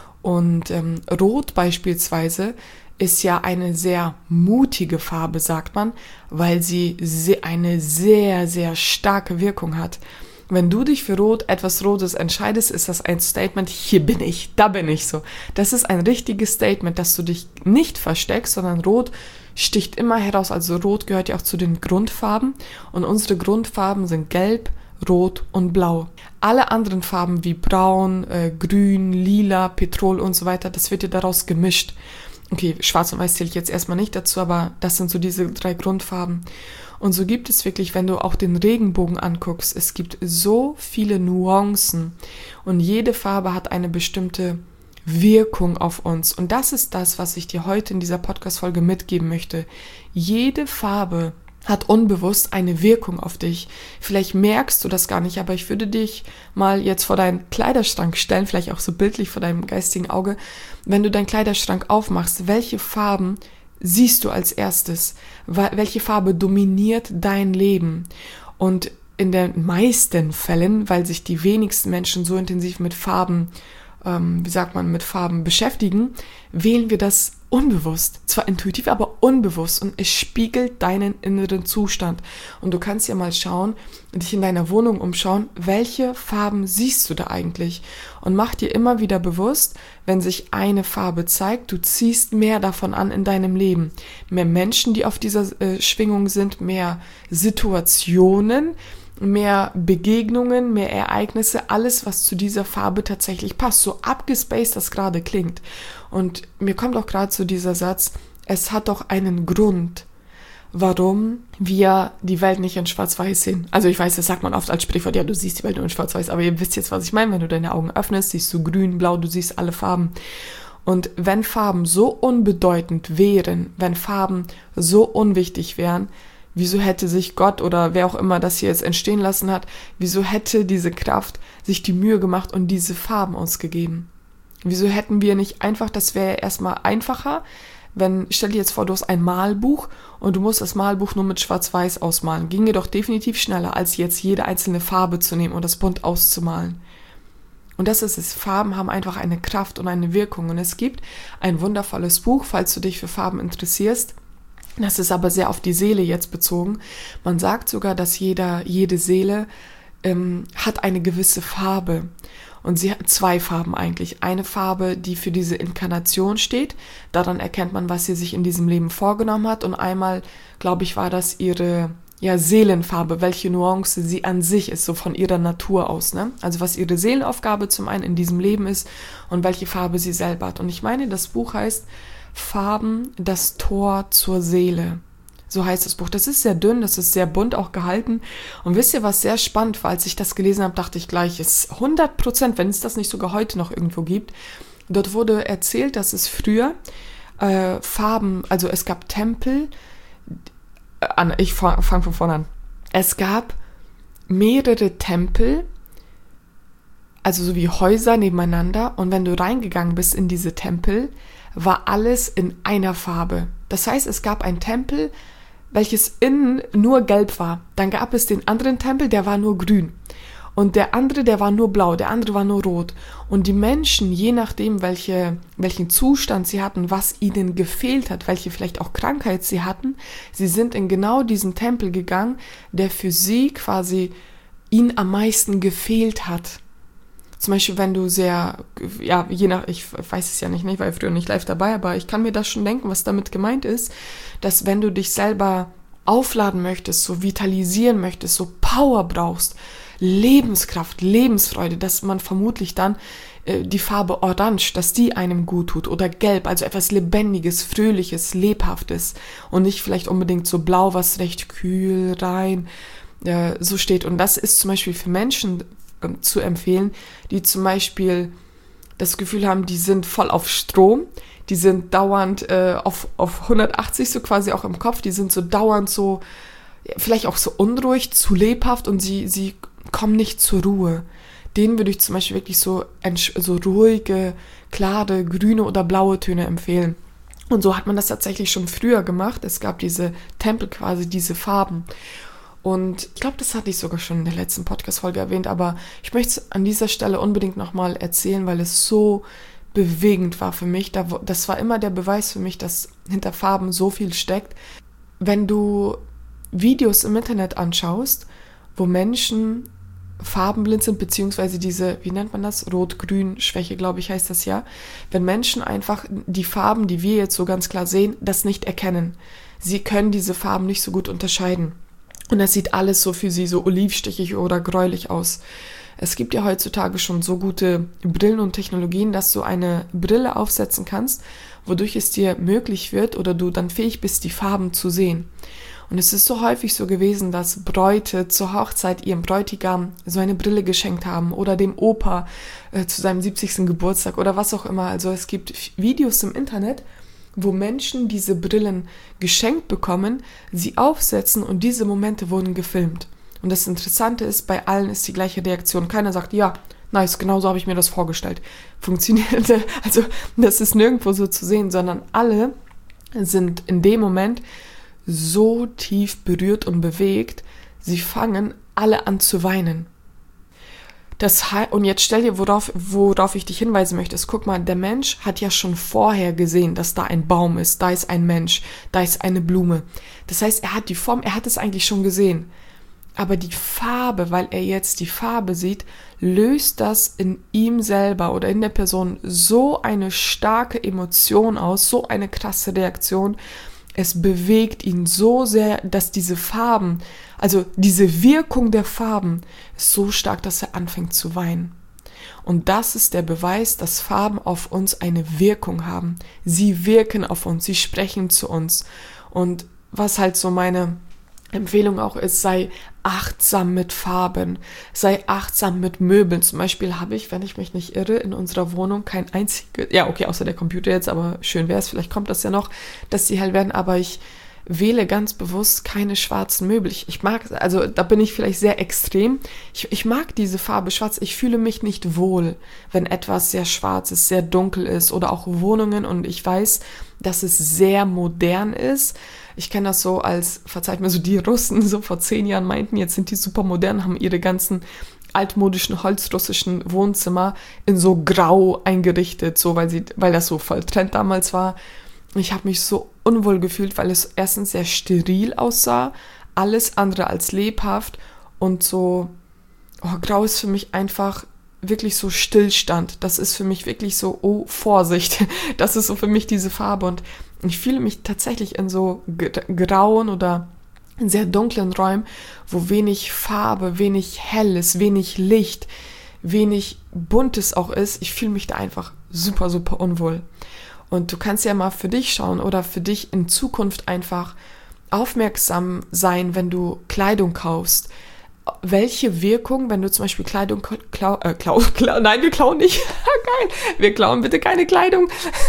Und ähm, Rot beispielsweise ist ja eine sehr mutige Farbe, sagt man, weil sie se- eine sehr, sehr starke Wirkung hat. Wenn du dich für Rot, etwas Rotes entscheidest, ist das ein Statement, hier bin ich, da bin ich so. Das ist ein richtiges Statement, dass du dich nicht versteckst, sondern Rot sticht immer heraus. Also Rot gehört ja auch zu den Grundfarben und unsere Grundfarben sind Gelb, Rot und Blau. Alle anderen Farben wie Braun, äh, Grün, Lila, Petrol und so weiter, das wird ja daraus gemischt. Okay, Schwarz und Weiß zähle ich jetzt erstmal nicht dazu, aber das sind so diese drei Grundfarben. Und so gibt es wirklich, wenn du auch den Regenbogen anguckst, es gibt so viele Nuancen und jede Farbe hat eine bestimmte Wirkung auf uns. Und das ist das, was ich dir heute in dieser Podcast-Folge mitgeben möchte. Jede Farbe hat unbewusst eine Wirkung auf dich. Vielleicht merkst du das gar nicht, aber ich würde dich mal jetzt vor deinen Kleiderschrank stellen, vielleicht auch so bildlich vor deinem geistigen Auge. Wenn du deinen Kleiderschrank aufmachst, welche Farben siehst du als erstes? Welche Farbe dominiert dein Leben? Und in den meisten Fällen, weil sich die wenigsten Menschen so intensiv mit Farben, ähm, wie sagt man, mit Farben beschäftigen, wählen wir das unbewusst. Zwar intuitiv, aber unbewusst. Und es spiegelt deinen inneren Zustand. Und du kannst ja mal schauen, dich in deiner Wohnung umschauen, welche Farben siehst du da eigentlich? Und mach dir immer wieder bewusst, wenn sich eine Farbe zeigt, du ziehst mehr davon an in deinem Leben. Mehr Menschen, die auf dieser äh, Schwingung sind, mehr Situationen, mehr Begegnungen, mehr Ereignisse, alles, was zu dieser Farbe tatsächlich passt. So abgespaced das gerade klingt. Und mir kommt auch gerade so dieser Satz, es hat doch einen Grund, warum wir die Welt nicht in Schwarz-Weiß sehen. Also ich weiß, das sagt man oft als Sprichwort, ja, du siehst die Welt nur in Schwarz-Weiß, aber ihr wisst jetzt, was ich meine. Wenn du deine Augen öffnest, siehst du grün, blau, du siehst alle Farben. Und wenn Farben so unbedeutend wären, wenn Farben so unwichtig wären, wieso hätte sich Gott oder wer auch immer das hier jetzt entstehen lassen hat, wieso hätte diese Kraft sich die Mühe gemacht und diese Farben uns gegeben? Wieso hätten wir nicht einfach, das wäre ja erstmal einfacher, wenn, stell dir jetzt vor, du hast ein Malbuch und du musst das Malbuch nur mit Schwarz-Weiß ausmalen. Ginge doch definitiv schneller, als jetzt jede einzelne Farbe zu nehmen und das bunt auszumalen. Und das ist es, Farben haben einfach eine Kraft und eine Wirkung. Und es gibt ein wundervolles Buch, falls du dich für Farben interessierst. Das ist aber sehr auf die Seele jetzt bezogen. Man sagt sogar, dass jeder, jede Seele ähm, hat eine gewisse Farbe. Und sie hat zwei Farben eigentlich. Eine Farbe, die für diese Inkarnation steht. Daran erkennt man, was sie sich in diesem Leben vorgenommen hat. Und einmal, glaube ich, war das ihre ja, Seelenfarbe, welche Nuance sie an sich ist, so von ihrer Natur aus. Ne? Also was ihre Seelenaufgabe zum einen in diesem Leben ist und welche Farbe sie selber hat. Und ich meine, das Buch heißt Farben, das Tor zur Seele. So heißt das Buch. Das ist sehr dünn, das ist sehr bunt auch gehalten. Und wisst ihr, was sehr spannend war, als ich das gelesen habe, dachte ich gleich, es ist hundert Prozent, wenn es das nicht sogar heute noch irgendwo gibt. Dort wurde erzählt, dass es früher äh, Farben, also es gab Tempel, äh, ich fange fang von vorne an. Es gab mehrere Tempel, also so wie Häuser nebeneinander. Und wenn du reingegangen bist in diese Tempel, war alles in einer Farbe. Das heißt, es gab einen Tempel, welches innen nur gelb war. Dann gab es den anderen Tempel, der war nur grün. Und der andere, der war nur blau, der andere war nur rot. Und die Menschen, je nachdem, welche, welchen Zustand sie hatten, was ihnen gefehlt hat, welche vielleicht auch Krankheit sie hatten, sie sind in genau diesen Tempel gegangen, der für sie quasi ihnen am meisten gefehlt hat. Zum Beispiel, wenn du sehr, ja, je nach, ich weiß es ja nicht, nicht, weil ich früher nicht live dabei, aber ich kann mir das schon denken, was damit gemeint ist, dass wenn du dich selber aufladen möchtest, so vitalisieren möchtest, so Power brauchst, Lebenskraft, Lebensfreude, dass man vermutlich dann äh, die Farbe Orange, dass die einem gut tut, oder Gelb, also etwas Lebendiges, Fröhliches, Lebhaftes und nicht vielleicht unbedingt so Blau, was recht kühl, rein, äh, so steht. Und das ist zum Beispiel für Menschen äh, zu empfehlen, die zum Beispiel das Gefühl haben, die sind voll auf Strom, die sind dauernd äh, auf, auf hundertachtzig so quasi auch im Kopf, die sind so dauernd so, vielleicht auch so unruhig, zu lebhaft und sie, sie kommen nicht zur Ruhe. Denen würde ich zum Beispiel wirklich so, so ruhige, klare, grüne oder blaue Töne empfehlen. Und so hat man das tatsächlich schon früher gemacht. Es gab diese Tempel quasi, diese Farben. Und ich glaube, das hatte ich sogar schon in der letzten Podcast-Folge erwähnt, aber ich möchte es an dieser Stelle unbedingt nochmal erzählen, weil es so bewegend war für mich. Das war immer der Beweis für mich, dass hinter Farben so viel steckt. Wenn du Videos im Internet anschaust, wo Menschen farbenblind sind, beziehungsweise diese, wie nennt man das? Rot-Grün-Schwäche, glaube ich, heißt das ja. Wenn Menschen einfach die Farben, die wir jetzt so ganz klar sehen, das nicht erkennen. Sie können diese Farben nicht so gut unterscheiden. Und das sieht alles so für sie so olivstichig oder gräulich aus. Es gibt ja heutzutage schon so gute Brillen und Technologien, dass du eine Brille aufsetzen kannst, wodurch es dir möglich wird oder du dann fähig bist, die Farben zu sehen. Und es ist so häufig so gewesen, dass Bräute zur Hochzeit ihrem Bräutigam so eine Brille geschenkt haben oder dem Opa äh, zu seinem siebzigsten Geburtstag oder was auch immer. Also es gibt Videos im Internet, wo Menschen diese Brillen geschenkt bekommen, sie aufsetzen und diese Momente wurden gefilmt. Und das Interessante ist, bei allen ist die gleiche Reaktion. Keiner sagt, ja, nice, genau so habe ich mir das vorgestellt. Funktioniert, also das ist nirgendwo so zu sehen, sondern alle sind in dem Moment so tief berührt und bewegt, sie fangen alle an zu weinen. Das he- und jetzt stell dir, worauf, worauf ich dich hinweisen möchte, ist, guck mal, der Mensch hat ja schon vorher gesehen, dass da ein Baum ist, da ist ein Mensch, da ist eine Blume. Das heißt, er hat die Form, er hat es eigentlich schon gesehen. Aber die Farbe, weil er jetzt die Farbe sieht, löst das in ihm selber oder in der Person so eine starke Emotion aus, so eine krasse Reaktion. Es bewegt ihn so sehr, dass diese Farben, also diese Wirkung der Farben ist so stark, dass er anfängt zu weinen. Und das ist der Beweis, dass Farben auf uns eine Wirkung haben. Sie wirken auf uns, sie sprechen zu uns. Und was halt so meine Empfehlung auch ist, sei achtsam mit Farben, sei achtsam mit Möbeln. Zum Beispiel habe ich, wenn ich mich nicht irre, in unserer Wohnung kein einziges, ja okay, außer der Computer jetzt, aber schön wäre es, vielleicht kommt das ja noch, dass sie hell werden, aber ich wähle ganz bewusst keine schwarzen Möbel. Ich, ich mag, also da bin ich vielleicht sehr extrem. Ich, ich mag diese Farbe schwarz. Ich fühle mich nicht wohl, wenn etwas sehr schwarz ist, sehr dunkel ist oder auch Wohnungen. Und ich weiß, dass es sehr modern ist. Ich kenne das so als, verzeiht mir so, die Russen so vor zehn Jahren meinten, jetzt sind die super modern, haben ihre ganzen altmodischen holzrussischen Wohnzimmer in so grau eingerichtet, so weil sie, weil das so voll Trend damals war. Ich habe mich so unwohl gefühlt, weil es erstens sehr steril aussah, alles andere als lebhaft und so, oh, grau ist für mich einfach wirklich so Stillstand. Das ist für mich wirklich so, oh, Vorsicht. Das ist so für mich diese Farbe und ich fühle mich tatsächlich in so grauen oder in sehr dunklen Räumen, wo wenig Farbe, wenig Helles, wenig Licht, wenig Buntes auch ist. Ich fühle mich da einfach super, super unwohl. Und du kannst ja mal für dich schauen oder für dich in Zukunft einfach aufmerksam sein, wenn du Kleidung kaufst. Welche Wirkung, wenn du zum Beispiel Kleidung klau, äh, klau, klau, nein, wir klauen nicht, geil, wir klauen bitte keine Kleidung,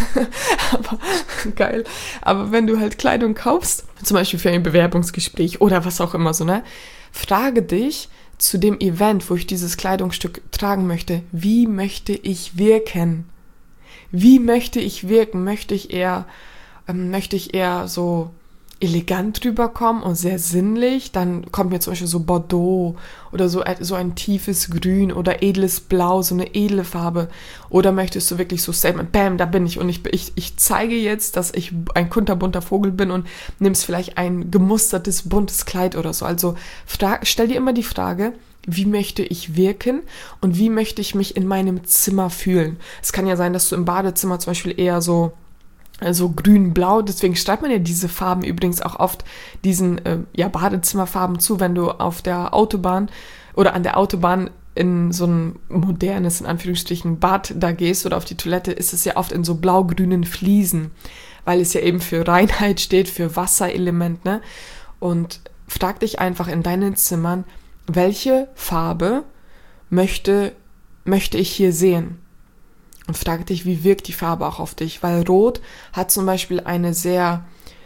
aber geil, aber wenn du halt Kleidung kaufst, zum Beispiel für ein Bewerbungsgespräch oder was auch immer so, ne, frage dich zu dem Event, wo ich dieses Kleidungsstück tragen möchte, wie möchte ich wirken? Wie möchte ich wirken? Möchte ich eher, ähm, möchte ich eher so elegant rüberkommen und sehr sinnlich, dann kommt mir zum Beispiel so Bordeaux oder so, so ein tiefes Grün oder edles Blau, so eine edle Farbe, oder möchtest du wirklich so Statement, bam, da bin ich und ich, ich, ich zeige jetzt, dass ich ein kunterbunter Vogel bin und nimmst vielleicht ein gemustertes, buntes Kleid oder so. Also frag, stell dir immer die Frage, wie möchte ich wirken und wie möchte ich mich in meinem Zimmer fühlen. Es kann ja sein, dass du im Badezimmer zum Beispiel eher so also grün-blau, deswegen schreibt man ja diese Farben übrigens auch oft diesen äh, ja, Badezimmerfarben zu, wenn du auf der Autobahn oder an der Autobahn in so ein modernes, in Anführungsstrichen, Bad da gehst oder auf die Toilette, ist es ja oft in so blau-grünen Fliesen, weil es ja eben für Reinheit steht, für Wasserelement, ne? Und frag dich einfach in deinen Zimmern, welche Farbe möchte, möchte ich hier sehen? Und frag dich, wie wirkt die Farbe auch auf dich? Weil Rot hat zum Beispiel eine sehr,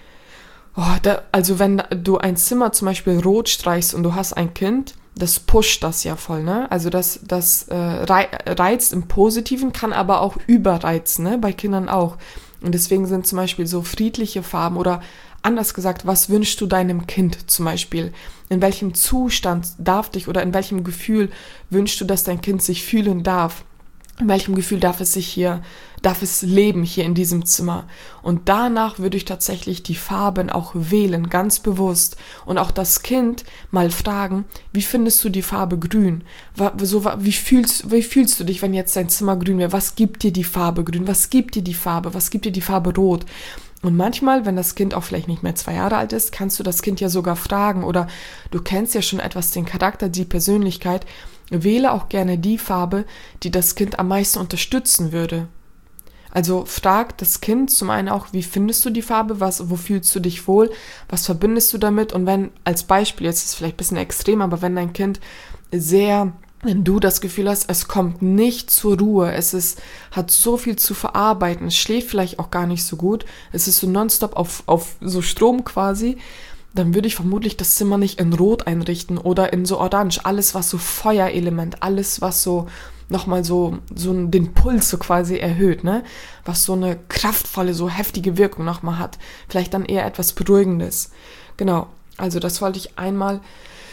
oh, da, also wenn du ein Zimmer zum Beispiel rot streichst und du hast ein Kind, das pusht das ja voll, ne? Also das, das äh, reizt im Positiven, kann aber auch überreizen, ne? Bei Kindern auch. Und deswegen sind zum Beispiel so friedliche Farben oder anders gesagt, was wünschst du deinem Kind zum Beispiel? In welchem Zustand darf dich oder in welchem Gefühl wünschst du, dass dein Kind sich fühlen darf? In welchem Gefühl darf es sich hier, darf es leben hier in diesem Zimmer? Und danach würde ich tatsächlich die Farben auch wählen, ganz bewusst. Und auch das Kind mal fragen, wie findest du die Farbe grün? Wie fühlst, wie fühlst du dich, wenn jetzt dein Zimmer grün wäre? Was gibt dir die Farbe grün? Was gibt dir die Farbe? Was gibt dir die Farbe rot? Und manchmal, wenn das Kind auch vielleicht nicht mehr zwei Jahre alt ist, kannst du das Kind ja sogar fragen oder du kennst ja schon etwas den Charakter, die Persönlichkeit. Wähle auch gerne die Farbe, die das Kind am meisten unterstützen würde. Also frag das Kind zum einen auch, wie findest du die Farbe, was, wo fühlst du dich wohl, was verbindest du damit? Und wenn, als Beispiel, jetzt ist es vielleicht ein bisschen extrem, aber wenn dein Kind sehr, wenn du das Gefühl hast, es kommt nicht zur Ruhe, es ist, hat so viel zu verarbeiten, es schläft vielleicht auch gar nicht so gut, es ist so nonstop auf, auf so Strom quasi, dann würde ich vermutlich das Zimmer nicht in Rot einrichten oder in so Orange. Alles, was so Feuerelement, alles, was so nochmal so, so den Puls so quasi erhöht, ne? Was so eine kraftvolle, so heftige Wirkung nochmal hat. Vielleicht dann eher etwas Beruhigendes. Genau, also das wollte ich einmal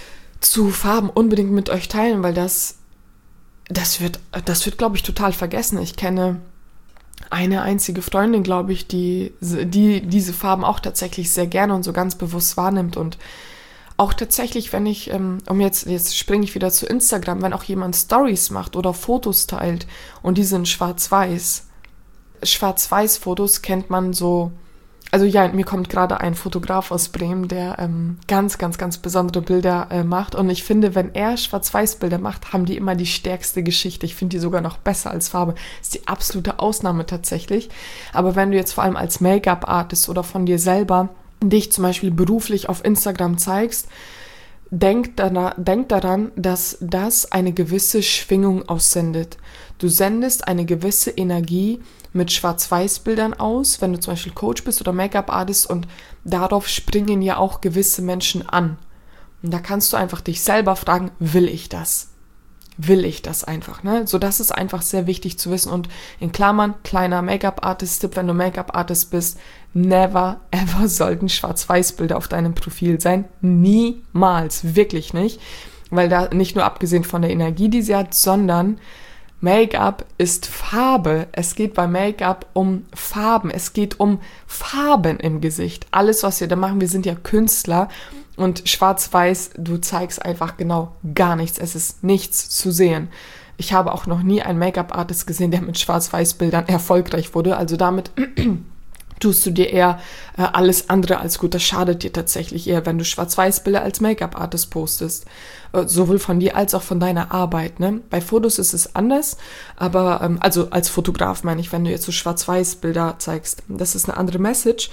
zu Farben unbedingt mit euch teilen, weil das, das wird, das wird, glaube ich, total vergessen. Ich kenne eine einzige Freundin, glaube ich, die, die diese Farben auch tatsächlich sehr gerne und so ganz bewusst wahrnimmt und auch tatsächlich, wenn ich, ähm, um jetzt, jetzt springe ich wieder zu Instagram, wenn auch jemand Stories macht oder Fotos teilt und die sind schwarz-weiß. Schwarz-weiß-Fotos kennt man so, also ja, mir kommt gerade ein Fotograf aus Bremen, der ähm, ganz, ganz, ganz besondere Bilder äh, macht. Und ich finde, wenn er Schwarz-Weiß-Bilder macht, haben die immer die stärkste Geschichte. Ich finde die sogar noch besser als Farbe. Ist die absolute Ausnahme tatsächlich. Aber wenn du jetzt vor allem als Make-up-Artist oder von dir selber dich zum Beispiel beruflich auf Instagram zeigst, denk daran, denk daran, dass das eine gewisse Schwingung aussendet. Du sendest eine gewisse Energie mit Schwarz-Weiß-Bildern aus, wenn du zum Beispiel Coach bist oder Make-up-Artist, und darauf springen ja auch gewisse Menschen an. Und da kannst du einfach dich selber fragen, will ich das? Will ich das einfach, ne? So, das ist einfach sehr wichtig zu wissen. Und in Klammern, kleiner Make-up-Artist-Tipp, wenn du Make-up-Artist bist, never ever sollten Schwarz-Weiß-Bilder auf deinem Profil sein. Niemals, wirklich nicht. Weil da nicht nur abgesehen von der Energie, die sie hat, sondern Make-up ist Farbe. Es geht bei Make-up um Farben. Es geht um Farben im Gesicht. Alles, was wir da machen, wir sind ja Künstler. Und schwarz-weiß, du zeigst einfach genau gar nichts. Es ist nichts zu sehen. Ich habe auch noch nie einen Make-up-Artist gesehen, der mit Schwarz-Weiß-Bildern erfolgreich wurde. Also damit tust du dir eher äh, alles andere als gut. Das schadet dir tatsächlich eher, wenn du Schwarz-Weiß-Bilder als Make-up-Artist postest. Äh, sowohl von dir als auch von deiner Arbeit, ne? Bei Fotos ist es anders, aber, ähm, also als Fotograf meine ich, wenn du jetzt so Schwarz-Weiß-Bilder zeigst. Das ist eine andere Message.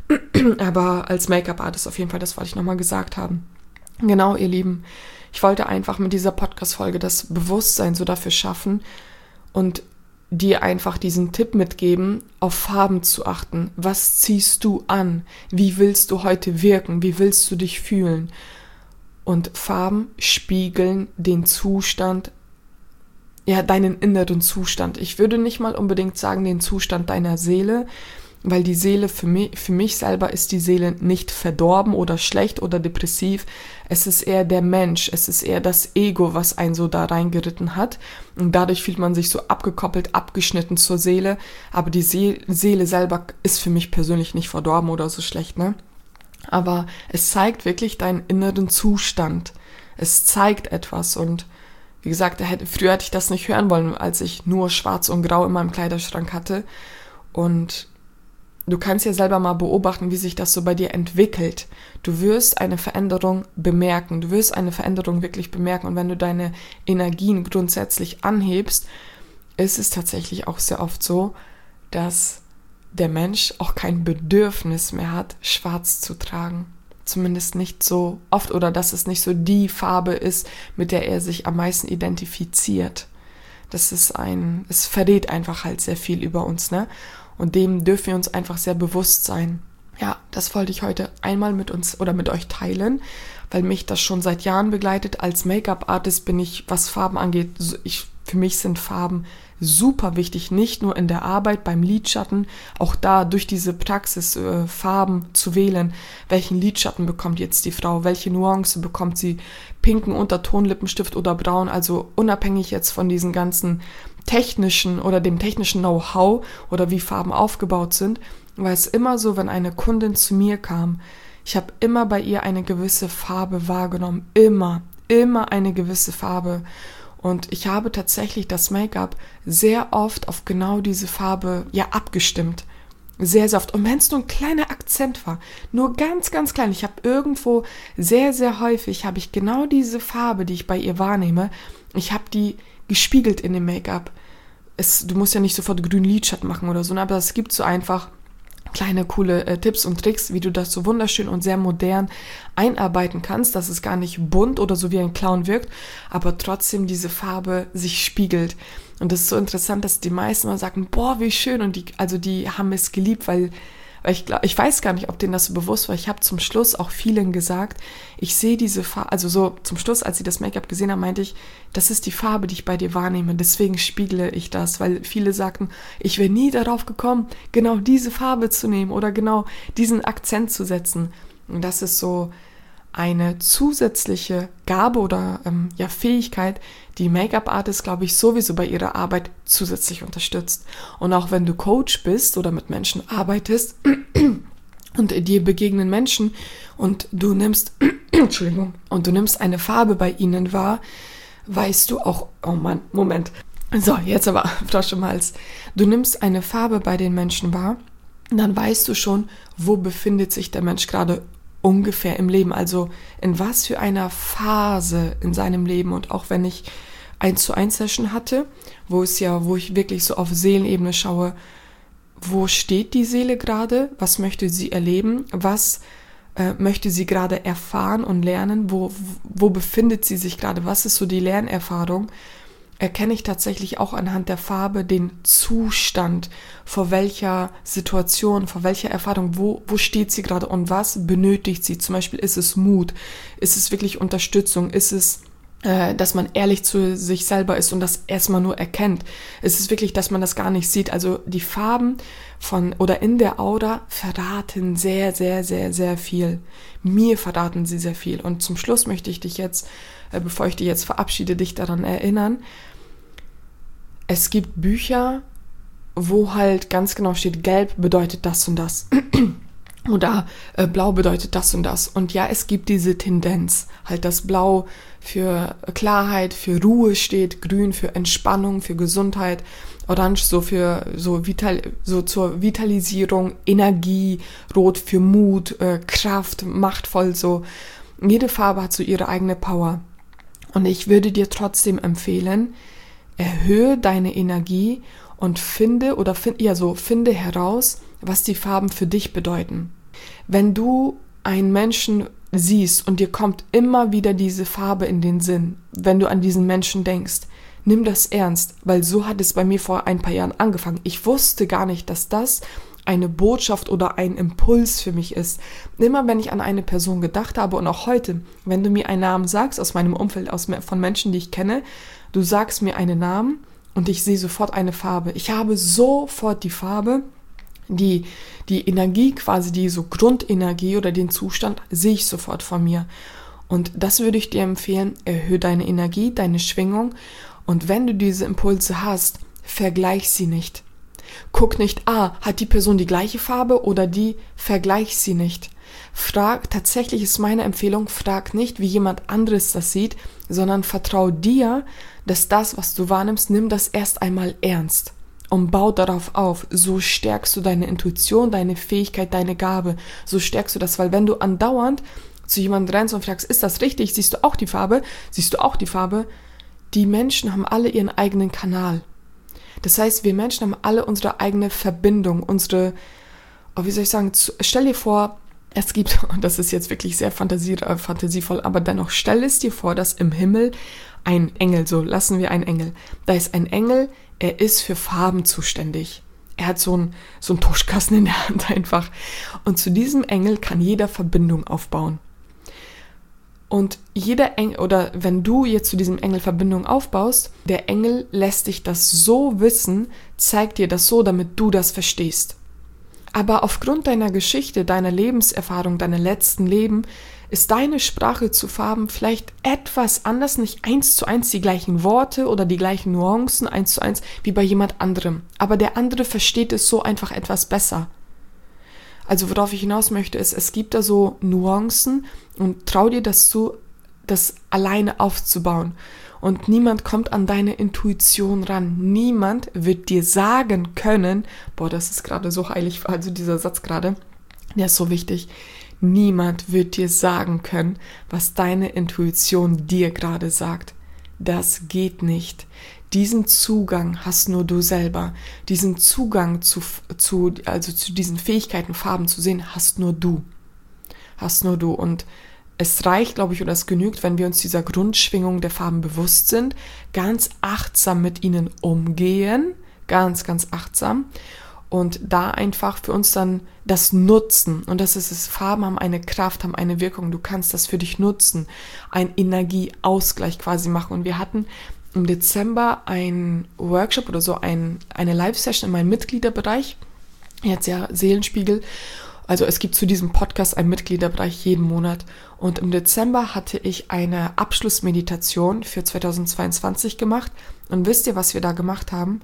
Aber als Make-up-Artist auf jeden Fall, das wollte ich nochmal gesagt haben. Genau, ihr Lieben, ich wollte einfach mit dieser Podcast-Folge das Bewusstsein so dafür schaffen und dir einfach diesen Tipp mitgeben, auf Farben zu achten. Was ziehst du an? Wie willst du heute wirken? Wie willst du dich fühlen? Und Farben spiegeln den Zustand, ja, deinen inneren Zustand. Ich würde nicht mal unbedingt sagen, den Zustand deiner Seele, weil die Seele für mich, für mich selber ist die Seele nicht verdorben oder schlecht oder depressiv. Es ist eher der Mensch, es ist eher das Ego, was einen so da reingeritten hat. Und dadurch fühlt man sich so abgekoppelt, abgeschnitten zur Seele. Aber die See- Seele selber ist für mich persönlich nicht verdorben oder so schlecht, ne? Aber es zeigt wirklich deinen inneren Zustand. Es zeigt etwas und wie gesagt, früher hätte ich das nicht hören wollen, als ich nur schwarz und grau in meinem Kleiderschrank hatte. Und du kannst ja selber mal beobachten, wie sich das so bei dir entwickelt. Du wirst eine Veränderung bemerken. Du wirst eine Veränderung wirklich bemerken. Und wenn du deine Energien grundsätzlich anhebst, ist es tatsächlich auch sehr oft so, dass der Mensch auch kein Bedürfnis mehr hat, schwarz zu tragen. Zumindest nicht so oft oder dass es nicht so die Farbe ist, mit der er sich am meisten identifiziert. Das ist ein, es verrät einfach halt sehr viel über uns, ne? Und dem dürfen wir uns einfach sehr bewusst sein. Ja, das wollte ich heute einmal mit uns oder mit euch teilen, weil mich das schon seit Jahren begleitet. Als Make-up-Artist bin ich, was Farben angeht, ich, für mich sind Farben super wichtig, nicht nur in der Arbeit, beim Lidschatten, auch da durch diese Praxis äh, Farben zu wählen, welchen Lidschatten bekommt jetzt die Frau, welche Nuance bekommt sie, pinken Unterton, Lippenstift oder braun, also unabhängig jetzt von diesen ganzen technischen oder dem technischen Know-how oder wie Farben aufgebaut sind, war es immer so, wenn eine Kundin zu mir kam, ich habe immer bei ihr eine gewisse Farbe wahrgenommen, immer, immer eine gewisse Farbe. Und ich habe tatsächlich das Make-up sehr oft auf genau diese Farbe ja abgestimmt. Sehr, sehr oft. Und wenn es nur ein kleiner Akzent war, nur ganz, ganz klein. Ich habe irgendwo sehr, sehr häufig, habe ich genau diese Farbe, die ich bei ihr wahrnehme, ich habe die gespiegelt in dem Make-up. Es, du musst ja nicht sofort grünen Lidschatten machen oder so, aber es gibt so einfach kleine, coole äh, Tipps und Tricks, wie du das so wunderschön und sehr modern einarbeiten kannst, dass es gar nicht bunt oder so wie ein Clown wirkt, aber trotzdem diese Farbe sich spiegelt. Und das ist so interessant, dass die meisten mal sagen, boah, wie schön. Und die, also die haben es geliebt, weil, weil ich glaube, ich weiß gar nicht, ob denen das so bewusst war. Ich habe zum Schluss auch vielen gesagt, ich sehe diese Farbe, also so zum Schluss, als sie das Make-up gesehen haben, meinte ich, das ist die Farbe, die ich bei dir wahrnehme. Deswegen spiegle ich das, weil viele sagten, ich wäre nie darauf gekommen, genau diese Farbe zu nehmen oder genau diesen Akzent zu setzen. Und das ist so eine zusätzliche Gabe oder ähm, ja, Fähigkeit, die Make-up-Artist, glaube ich, sowieso bei ihrer Arbeit zusätzlich unterstützt. Und auch wenn du Coach bist oder mit Menschen arbeitest und dir begegnen Menschen und du nimmst, Entschuldigung, und du nimmst eine Farbe bei ihnen wahr, weißt du auch, oh Mann, Moment, so, jetzt aber Frosch im Hals. Du nimmst eine Farbe bei den Menschen wahr, dann weißt du schon, wo befindet sich der Mensch gerade ungefähr im Leben, also in was für einer Phase in seinem Leben. Und auch wenn ich eins zu eins Session hatte, wo es ja, wo ich wirklich so auf Seelenebene schaue, wo steht die Seele gerade, was möchte sie erleben, was äh, möchte sie gerade erfahren und lernen, wo, wo befindet sie sich gerade, was ist so die Lernerfahrung, erkenne ich tatsächlich auch anhand der Farbe den Zustand, vor welcher Situation, vor welcher Erfahrung, wo, wo steht sie gerade und was benötigt sie. Zum Beispiel ist es Mut, ist es wirklich Unterstützung, ist es, äh, dass man ehrlich zu sich selber ist und das erstmal nur erkennt. Ist es wirklich, dass man das gar nicht sieht. Also die Farben von oder in der Aura verraten sehr, sehr, sehr, sehr viel. Mir verraten sie sehr viel. Und zum Schluss möchte ich dich jetzt, äh, bevor ich dich jetzt verabschiede, dich daran erinnern, es gibt Bücher, wo halt ganz genau steht, gelb bedeutet das und das oder äh, blau bedeutet das und das. Und ja, es gibt diese Tendenz, halt das Blau für Klarheit, für Ruhe steht, grün für Entspannung, für Gesundheit, orange so für so, vital, so zur Vitalisierung, Energie, rot für Mut, äh, Kraft, machtvoll so. Jede Farbe hat so ihre eigene Power. Und ich würde dir trotzdem empfehlen, erhöhe deine Energie und finde oder find, ja so finde heraus, was die Farben für dich bedeuten. Wenn du einen Menschen siehst und dir kommt immer wieder diese Farbe in den Sinn, wenn du an diesen Menschen denkst, nimm das ernst, weil so hat es bei mir vor ein paar Jahren angefangen. Ich wusste gar nicht, dass das eine Botschaft oder ein Impuls für mich ist. Immer wenn ich an eine Person gedacht habe und auch heute, wenn du mir einen Namen sagst aus meinem Umfeld, aus, von Menschen, die ich kenne, du sagst mir einen Namen und ich sehe sofort eine Farbe. Ich habe sofort die Farbe, die, die Energie quasi, die so Grundenergie oder den Zustand sehe ich sofort von mir. Und das würde ich dir empfehlen, erhöhe deine Energie, deine Schwingung und wenn du diese Impulse hast, vergleich sie nicht. Guck nicht, ah, hat die Person die gleiche Farbe oder die, vergleich sie nicht. Frag, tatsächlich ist meine Empfehlung, frag nicht, wie jemand anderes das sieht, sondern vertrau dir, dass das, was du wahrnimmst, nimm das erst einmal ernst und bau darauf auf. So stärkst du deine Intuition, deine Fähigkeit, deine Gabe. So stärkst du das, weil wenn du andauernd zu jemandem rennst und fragst, ist das richtig, siehst du auch die Farbe, siehst du auch die Farbe, die Menschen haben alle ihren eigenen Kanal. Das heißt, wir Menschen haben alle unsere eigene Verbindung, unsere, oh, wie soll ich sagen, zu, stell dir vor, es gibt, und das ist jetzt wirklich sehr fantasie, äh, fantasievoll, aber dennoch, stell es dir vor, dass im Himmel ein Engel, so lassen wir einen Engel, da ist ein Engel, er ist für Farben zuständig. Er hat so einen so einen Tuschkasten in der Hand einfach. Und zu diesem Engel kann jeder Verbindung aufbauen. Und jeder Engel, oder wenn du jetzt zu diesem Engel Verbindung aufbaust, der Engel lässt dich das so wissen, zeigt dir das so, damit du das verstehst. Aber aufgrund deiner Geschichte, deiner Lebenserfahrung, deiner letzten Leben, ist deine Sprache zu Farben vielleicht etwas anders, nicht eins zu eins die gleichen Worte oder die gleichen Nuancen, eins zu eins wie bei jemand anderem. Aber der andere versteht es so einfach etwas besser. Also worauf ich hinaus möchte, ist, es gibt da so Nuancen und trau dir das zu, das alleine aufzubauen. Und niemand kommt an deine Intuition ran. Niemand wird dir sagen können, boah, das ist gerade so heilig, also dieser Satz gerade, der ist so wichtig. Niemand wird dir sagen können, was deine Intuition dir gerade sagt. Das geht nicht. Diesen Zugang hast nur du selber. Diesen Zugang zu, zu, also zu diesen Fähigkeiten, Farben zu sehen, hast nur du. Hast nur du. Und es reicht, glaube ich, oder es genügt, wenn wir uns dieser Grundschwingung der Farben bewusst sind, ganz achtsam mit ihnen umgehen, ganz, ganz achtsam und da einfach für uns dann das nutzen. Und das ist es, Farben haben eine Kraft, haben eine Wirkung. Du kannst das für dich nutzen, einen Energieausgleich quasi machen. Und wir hatten im Dezember ein Workshop oder so ein, eine Live-Session in meinem Mitgliederbereich, jetzt ja Seelenspiegel. Also es gibt zu diesem Podcast einen Mitgliederbereich jeden Monat. Und im Dezember hatte ich eine Abschlussmeditation für zweitausendzweiundzwanzig gemacht. Und wisst ihr, was wir da gemacht haben?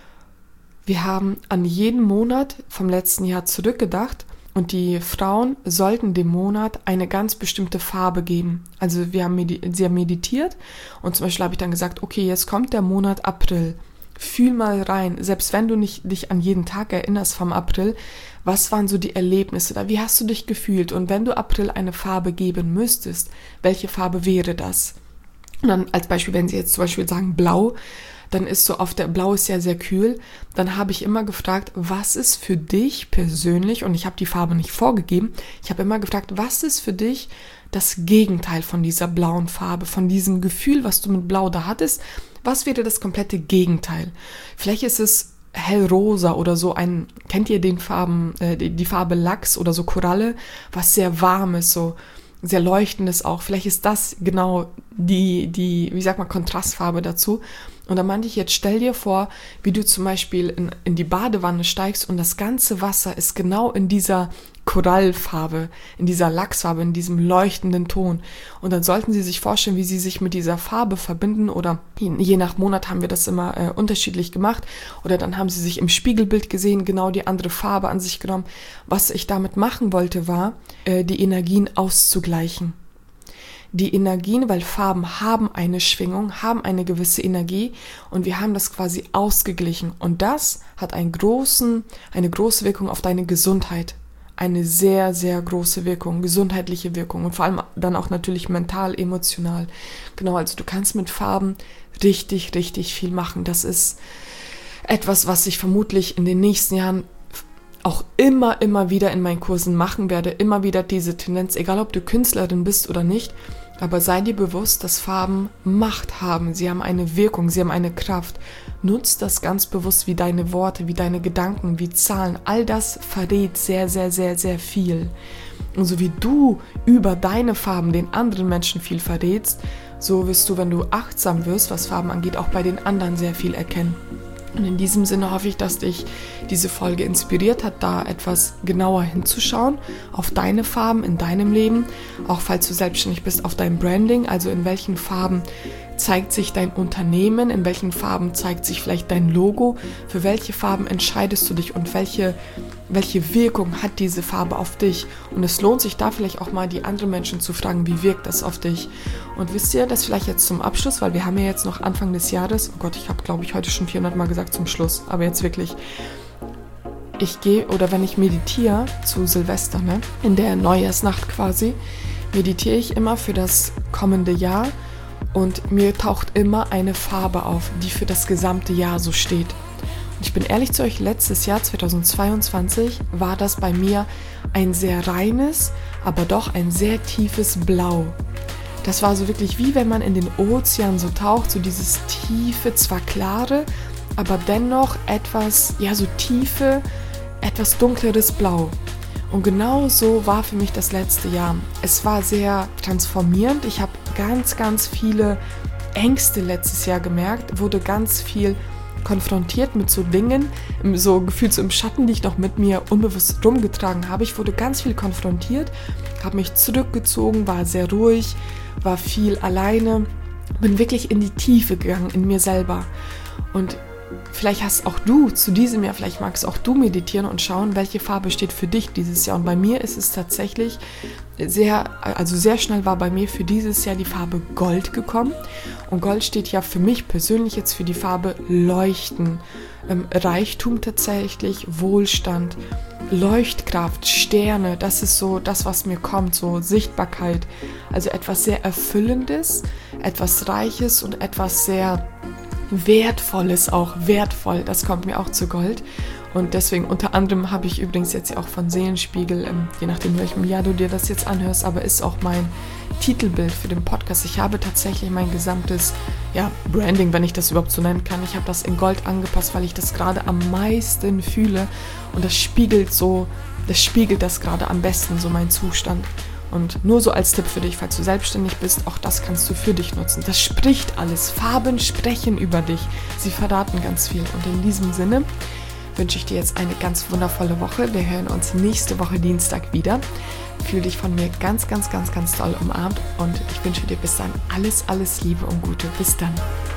Wir haben an jeden Monat vom letzten Jahr zurückgedacht und die Frauen sollten dem Monat eine ganz bestimmte Farbe geben. Also wir haben medi- sie haben meditiert und zum Beispiel habe ich dann gesagt, okay, jetzt kommt der Monat April. Fühl mal rein, selbst wenn du nicht dich an jeden Tag erinnerst vom April, was waren so die Erlebnisse da? Wie hast du dich gefühlt? Und wenn du April eine Farbe geben müsstest, welche Farbe wäre das? Und dann als Beispiel, wenn sie jetzt zum Beispiel sagen Blau, dann ist so auf der, Blau ist ja sehr kühl, dann habe ich immer gefragt, was ist für dich persönlich, und ich habe die Farbe nicht vorgegeben, ich habe immer gefragt, was ist für dich das Gegenteil von dieser blauen Farbe, von diesem Gefühl, was du mit Blau da hattest, was wäre das komplette Gegenteil? Vielleicht ist es hellrosa oder so ein, kennt ihr den Farben, äh, die, die Farbe Lachs oder so Koralle, was sehr warm ist, so sehr leuchtendes auch. Vielleicht ist das genau die, die, wie sagt man, Kontrastfarbe dazu. Und da meinte ich jetzt, stell dir vor, wie du zum Beispiel in, in die Badewanne steigst und das ganze Wasser ist genau in dieser Korallfarbe, in dieser Lachsfarbe, in diesem leuchtenden Ton. Und dann sollten sie sich vorstellen, wie sie sich mit dieser Farbe verbinden oder je, je nach Monat haben wir das immer äh, unterschiedlich gemacht. Oder dann haben sie sich im Spiegelbild gesehen, genau die andere Farbe an sich genommen. Was ich damit machen wollte, war, äh, die Energien auszugleichen. Die Energien, weil Farben haben eine Schwingung, haben eine gewisse Energie und wir haben das quasi ausgeglichen. Und das hat einen großen, eine große Wirkung auf deine Gesundheit. Eine sehr, sehr große Wirkung, gesundheitliche Wirkung und vor allem dann auch natürlich mental, emotional. Genau, also du kannst mit Farben richtig, richtig viel machen. Das ist etwas, was sich vermutlich in den nächsten Jahren auch immer, immer wieder in meinen Kursen machen werde, immer wieder diese Tendenz, egal ob du Künstlerin bist oder nicht, aber sei dir bewusst, dass Farben Macht haben, sie haben eine Wirkung, sie haben eine Kraft. Nutz das ganz bewusst, wie deine Worte, wie deine Gedanken, wie Zahlen, all das verrät sehr, sehr, sehr, sehr viel. Und so wie du über deine Farben den anderen Menschen viel verrätst, so wirst du, wenn du achtsam wirst, was Farben angeht, auch bei den anderen sehr viel erkennen. Und in diesem Sinne hoffe ich, dass dich diese Folge inspiriert hat, da etwas genauer hinzuschauen auf deine Farben in deinem Leben, auch falls du selbstständig bist, auf dein Branding, also in welchen Farben zeigt sich dein Unternehmen, in welchen Farben zeigt sich vielleicht dein Logo, für welche Farben entscheidest du dich und welche, welche Wirkung hat diese Farbe auf dich. Und es lohnt sich da vielleicht auch mal die anderen Menschen zu fragen, wie wirkt das auf dich. Und wisst ihr, das vielleicht jetzt zum Abschluss, weil wir haben ja jetzt noch Anfang des Jahres, oh Gott, ich habe glaube ich heute schon vierhundert Mal gesagt zum Schluss, aber jetzt wirklich, ich gehe, oder wenn ich meditiere zu Silvester, ne, in der Neujahrsnacht quasi, meditiere ich immer für das kommende Jahr. Und mir taucht immer eine Farbe auf, die für das gesamte Jahr so steht. Und ich bin ehrlich zu euch, letztes Jahr, zweitausendzweiundzwanzig, war das bei mir ein sehr reines, aber doch ein sehr tiefes Blau. Das war so wirklich wie wenn man in den Ozean so taucht, so dieses tiefe, zwar klare, aber dennoch etwas, ja so tiefe, etwas dunkleres Blau. Und genau so war für mich das letzte Jahr. Es war sehr transformierend. Ich habe ganz, ganz viele Ängste letztes Jahr gemerkt, wurde ganz viel konfrontiert mit so Dingen, so gefühlt so im Schatten, die ich noch mit mir unbewusst rumgetragen habe. Ich wurde ganz viel konfrontiert, habe mich zurückgezogen, war sehr ruhig, war viel alleine, bin wirklich in die Tiefe gegangen, in mir selber. Und vielleicht hast auch du zu diesem Jahr, vielleicht magst auch du meditieren und schauen, welche Farbe steht für dich dieses Jahr. Und bei mir ist es tatsächlich sehr, also sehr schnell war bei mir für dieses Jahr die Farbe Gold gekommen. Und Gold steht ja für mich persönlich jetzt für die Farbe Leuchten, ähm, Reichtum tatsächlich, Wohlstand, Leuchtkraft, Sterne, das ist so das, was mir kommt, so Sichtbarkeit. Also etwas sehr Erfüllendes, etwas Reiches und etwas sehr Wertvolles auch, wertvoll, das kommt mir auch zu Gold. Und deswegen unter anderem habe ich übrigens jetzt auch von Seelenspiegel, ähm, je nachdem in welchem Jahr du dir das jetzt anhörst, aber ist auch mein Titelbild für den Podcast. Ich habe tatsächlich mein gesamtes ja, Branding, wenn ich das überhaupt so nennen kann, ich habe das in Gold angepasst, weil ich das gerade am meisten fühle und das spiegelt so, das spiegelt das gerade am besten, so mein Zustand. Und nur so als Tipp für dich, falls du selbstständig bist, auch das kannst du für dich nutzen. Das spricht alles. Farben sprechen über dich. Sie verraten ganz viel. Und in diesem Sinne wünsche ich dir jetzt eine ganz wundervolle Woche. Wir hören uns nächste Woche Dienstag wieder. Fühl dich von mir ganz, ganz, ganz, ganz toll umarmt. Und ich wünsche dir bis dann alles, alles Liebe und Gute. Bis dann.